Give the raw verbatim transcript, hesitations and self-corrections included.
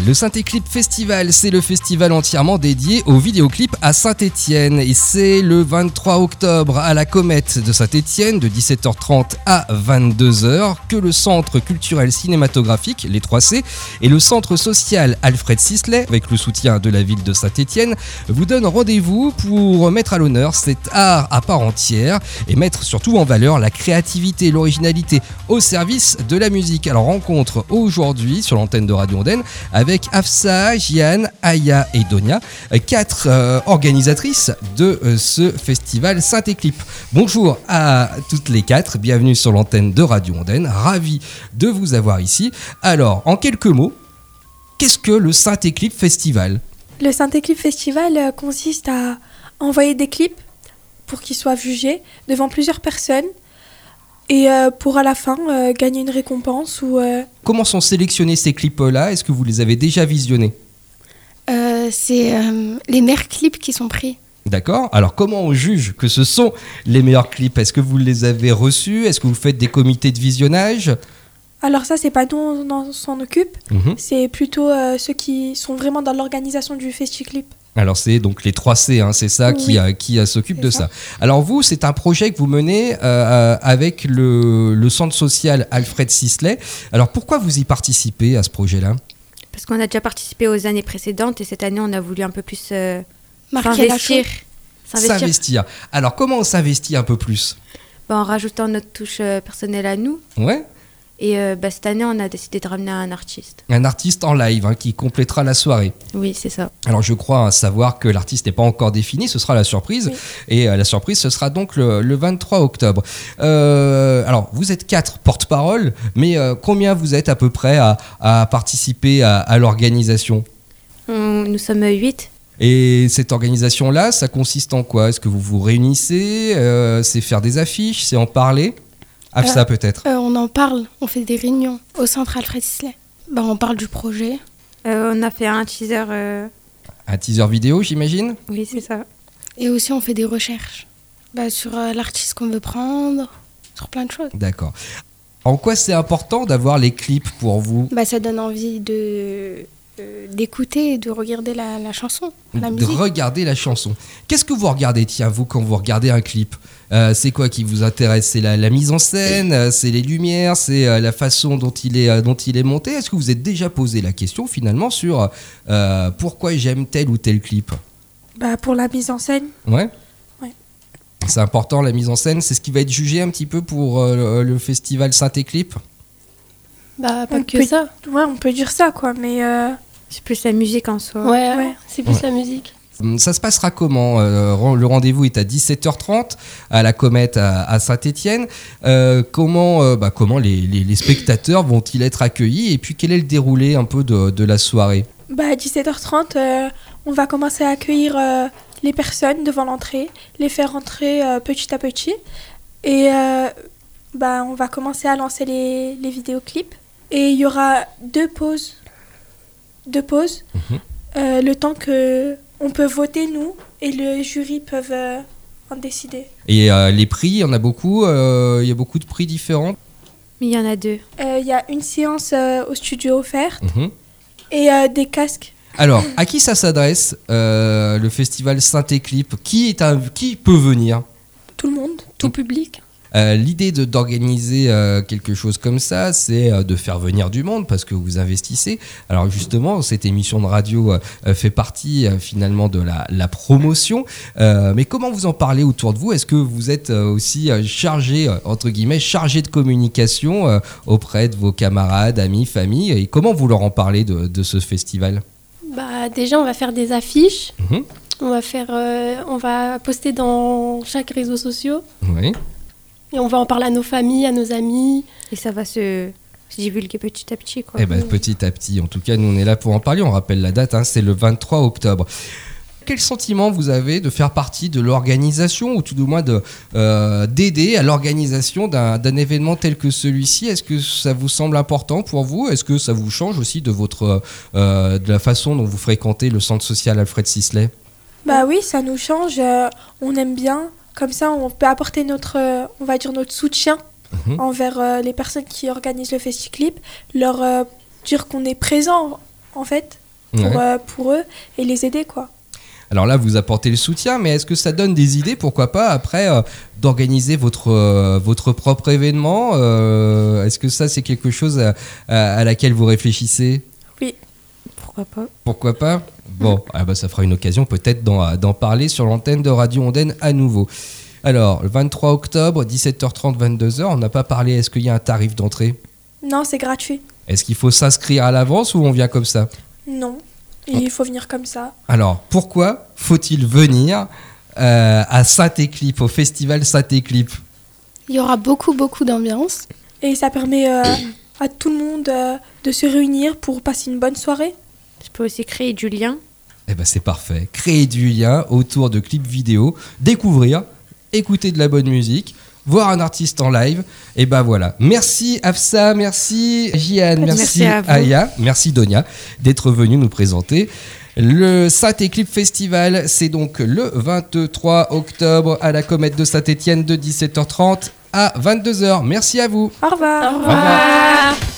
Le Saint-Éclipse Festival, c'est le festival entièrement dédié aux vidéoclips à Saint-Étienne. Et c'est le vingt-trois octobre à la Comète de Saint-Étienne, de dix-sept heures trente à vingt-deux heures, que le Centre culturel cinématographique, les trois C, et le Centre social Alfred Sisley, avec le soutien de la ville de Saint-Étienne, vous donnent rendez-vous pour mettre à l'honneur cet art à part entière et mettre surtout en valeur la créativité, l'originalité au service de la musique. Alors rencontre aujourd'hui sur l'antenne de Radio Ondaine avec Afsa, Jiane, Aya et Donia, quatre euh, organisatrices de euh, ce festival Saint-Éclipse. Bonjour à toutes les quatre, bienvenue sur l'antenne de Radio Ondaine, ravi de vous avoir ici. Alors, en quelques mots, qu'est-ce que le Saint-Éclipse Festival ? Le Saint-Éclipse Festival euh, consiste à envoyer des clips pour qu'ils soient jugés devant plusieurs personnes et euh, pour à la fin euh, gagner une récompense ou... Euh... Comment sont sélectionnés ces clips-là ? Est-ce que vous les avez déjà visionnés ? euh, C'est euh, les meilleurs clips qui sont pris. D'accord. Alors comment on juge que ce sont les meilleurs clips ? Est-ce que vous les avez reçus ? Est-ce que vous faites des comités de visionnage ? Alors ça, c'est pas nous, on s'en occupe. Mmh. C'est plutôt euh, ceux qui sont vraiment dans l'organisation du FestiClip. Alors c'est donc les trois C, hein, c'est ça, oui, qui, euh, qui euh, s'occupe de ça. ça. Alors vous, c'est un projet que vous menez euh, avec le, le centre social Alfred Sisley. Alors pourquoi vous y participez à ce projet-là ? Parce qu'on a déjà participé aux années précédentes et cette année, on a voulu un peu plus euh, s'investir. s'investir. S'investir. Alors comment on s'investit un peu plus ? Ben, en rajoutant notre touche euh, personnelle à nous. Ouais. Et euh, bah, cette année, on a décidé de ramener un artiste. Un artiste en live hein, qui complétera la soirée. Oui, c'est ça. Alors je crois hein, savoir que l'artiste n'est pas encore défini, ce sera la surprise. Oui. Et euh, la surprise, ce sera donc le, le vingt-trois octobre. Euh, alors vous êtes quatre porte-parole, mais euh, combien vous êtes à peu près à, à participer à, à l'organisation ? on, Nous sommes huit. Et cette organisation-là, ça consiste en quoi ? Est-ce que vous vous réunissez ? euh, C'est faire des affiches ? C'est en parler ? Afsa euh, peut-être euh, On en parle, on fait des réunions au centre Alfred Sisley. Bah, on parle du projet. Euh, on a fait un teaser. Euh... Un teaser vidéo, j'imagine ? Oui, c'est ça. Et aussi, on fait des recherches bah, sur euh, l'artiste qu'on veut prendre, sur plein de choses. D'accord. En quoi c'est important d'avoir les clips pour vous ? Bah, ça donne envie de... Euh, d'écouter et de regarder la, la chanson, la de musique. De regarder la chanson. Qu'est-ce que vous regardez, tiens, vous, quand vous regardez un clip ? euh, C'est quoi qui vous intéresse ? C'est la, la mise en scène, euh, c'est les lumières, c'est euh, la façon dont il est, euh, dont il est monté ? Est-ce que vous êtes déjà posé la question, finalement, sur euh, pourquoi j'aime tel ou tel clip ? Bah, pour la mise en scène. Ouais. Ouais. C'est important, la mise en scène. C'est ce qui va être jugé un petit peu pour euh, le festival Saint-Éclipse ? Bah, pas on que peut, ça. Ouais, on peut dire ça, quoi, mais... Euh... C'est plus la musique en soi. Ouais, ouais. c'est plus ouais. la musique. Ça se passera comment ? euh, Le rendez-vous est à dix-sept heures trente à la Comète à, à Saint-Étienne. Euh, comment euh, bah, comment les, les, les spectateurs vont-ils être accueillis ? Et puis, quel est le déroulé un peu de, de la soirée ? Bah, à dix-sept heures trente, euh, on va commencer à accueillir euh, les personnes devant l'entrée, les faire rentrer euh, petit à petit. Et euh, bah, on va commencer à lancer les, les vidéoclips. Et il y aura deux pauses. Deux pauses. Mmh. Euh, le temps qu'on peut voter, nous, et le jury peuvent euh, en décider. Et euh, les prix, il y en a beaucoup ? Il euh, y a beaucoup de prix différents ? Il y en a deux. Il euh, y a une séance euh, au studio offerte mmh. et euh, des casques. Alors, à qui ça s'adresse, euh, le festival Saint-Éclipse ? Qui, est un, qui peut venir ? Tout le monde, tout mmh. public. Euh, l'idée de, d'organiser euh, quelque chose comme ça, c'est euh, de faire venir du monde parce que vous investissez. Alors justement, cette émission de radio euh, fait partie euh, finalement de la, la promotion. Euh, mais comment vous en parlez autour de vous ? Est-ce que vous êtes euh, aussi euh, chargé, euh, entre guillemets, chargé de communication euh, auprès de vos camarades, amis, familles ? Et comment vous leur en parlez de, de ce festival ? Bah, déjà, on va faire des affiches. Mmh. On va faire, euh, on va poster dans chaque réseau social. Oui. Et on va en parler à nos familles, à nos amis. Et ça va se, se divulguer petit à petit, quoi. Eh ben, petit à petit. En tout cas, nous, on est là pour en parler. On rappelle la date, hein, c'est le vingt-trois octobre. Quel sentiment vous avez de faire partie de l'organisation, ou tout du moins de, euh, d'aider à l'organisation d'un, d'un événement tel que celui-ci ? Est-ce que ça vous semble important pour vous ? Est-ce que ça vous change aussi de, votre, euh, de la façon dont vous fréquentez le centre social Alfred Sisley ? Bah oui, ça nous change. Euh, on aime bien. Comme ça, on peut apporter notre, euh, on va dire notre soutien mmh. envers euh, les personnes qui organisent le FestiClip, leur euh, dire qu'on est présent en fait, pour, Ouais. euh, pour eux et les aider, quoi. Alors là, vous apportez le soutien, mais est-ce que ça donne des idées, pourquoi pas, après, euh, d'organiser votre, euh, votre propre événement euh, Est-ce que ça, c'est quelque chose à, à, à laquelle vous réfléchissez ? Pourquoi pas? Pourquoi pas ? Bon, ah bah, ça fera une occasion peut-être d'en, d'en parler sur l'antenne de Radio Ondaine à nouveau. Alors, le vingt-trois octobre, dix-sept heures trente, vingt-deux heures, on n'a pas parlé, est-ce qu'il y a un tarif d'entrée ? Non, c'est gratuit. Est-ce qu'il faut s'inscrire à l'avance ou on vient comme ça ? Non, il faut venir comme ça. Alors, pourquoi faut-il venir euh, à Saint-Éclipse, au festival Saint-Éclipse ? Il y aura beaucoup, beaucoup d'ambiance. Et ça permet euh, à tout le monde euh, de se réunir pour passer une bonne soirée. Je peux aussi créer du lien. Eh ben c'est parfait. Créer du lien autour de clips vidéo, découvrir, écouter de la bonne musique, voir un artiste en live. Et ben voilà. Merci Afsa, merci Jiane, merci, Merci à vous. Aya, merci Donia d'être venue nous présenter. Le Saint-Éclipse Festival, c'est donc le vingt-trois octobre à la Comète de Saint-Étienne de dix-sept heures trente à vingt-deux heures. Merci à vous. Au revoir. Au revoir.